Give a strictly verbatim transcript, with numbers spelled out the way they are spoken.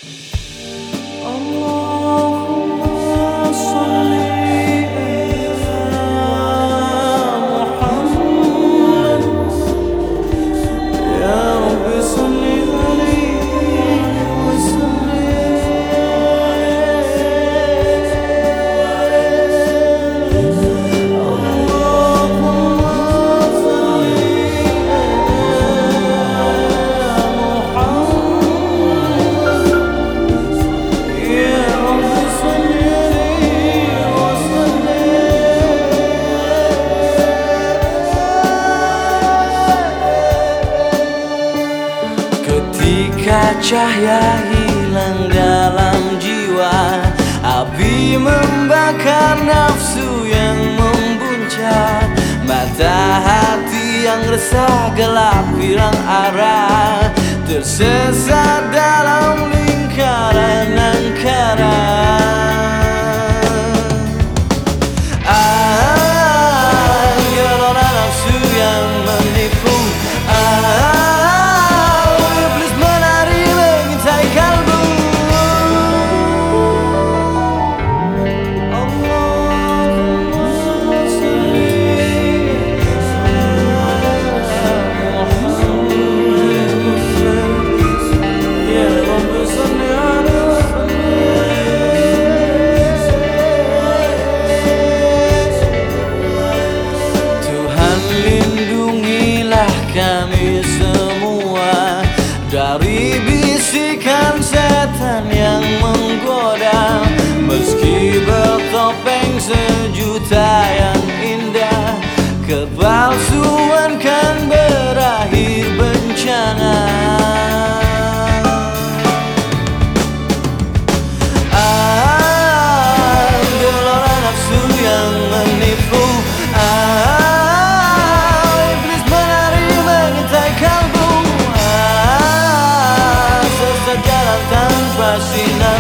Allahumma sholli ala Muhammad, ya Rabbi sholli alaihi wa ketika cahaya hilang dalam jiwa, api membakar nafsu yang membuncah, mata hati yang resah gelap hilang arah, tersesat dalam lingkaran angkara. Ah, gelora nafsu yang menipu. Ah, kami semua dari bisikan setan yang menggoda, meski bertopeng sejuta yang indah, kepalsuan kan berakhir bencana. Ah, gelora nafsu yang menipu. Ah, Sinar